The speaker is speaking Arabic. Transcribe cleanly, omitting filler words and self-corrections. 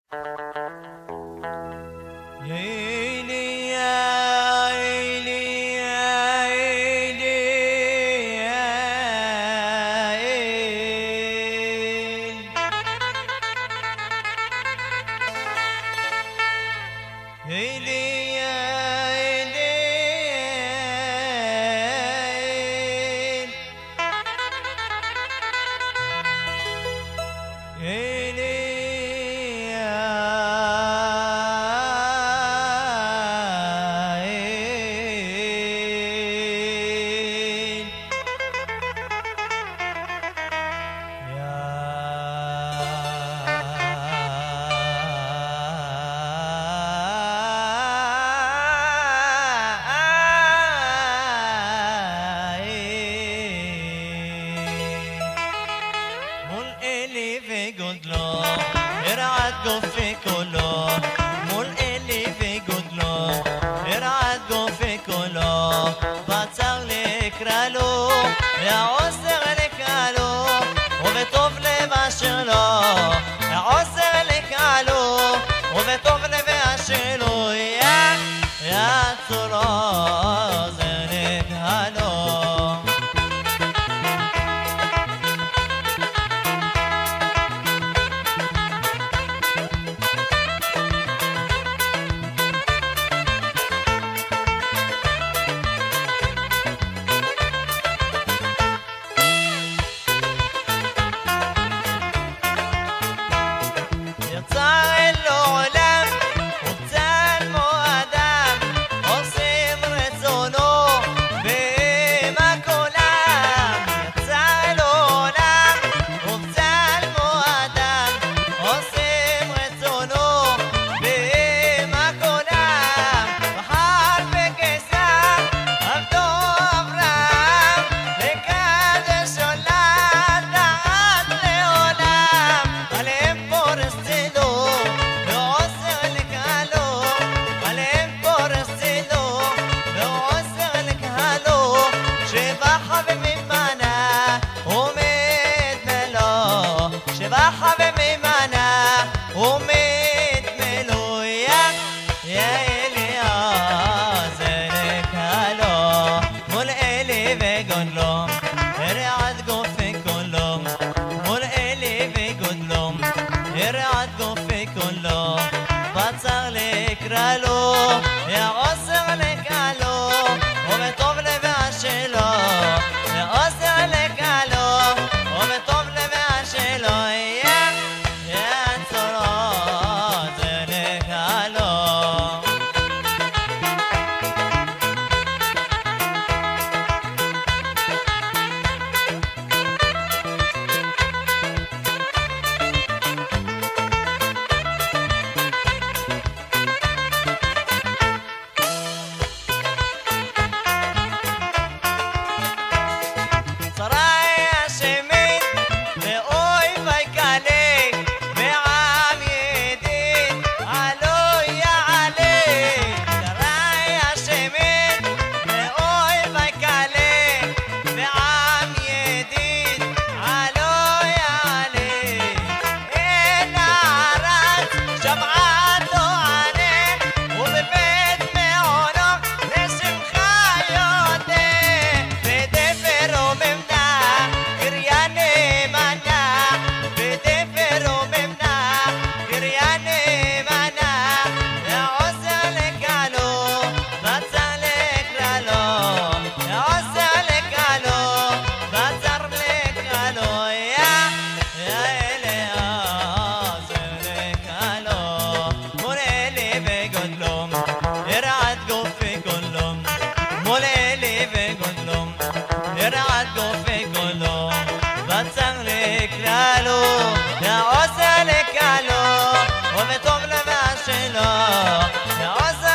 في كله مول اللي في قدلو يرعد في كله بطر لك رالو يا عسر لك علو وبطوف لباشلو يا عسر لك علو وبطوف لباشلو يا طراز لك هالو بطر لك رالو يا عسر لك علو وبطوف لباشلو يا عسر لك علو وبطوف لباشلو يا طراز لك علو بطر لك رالو يا عسر لك علو وبطوف لباشلو يا عسر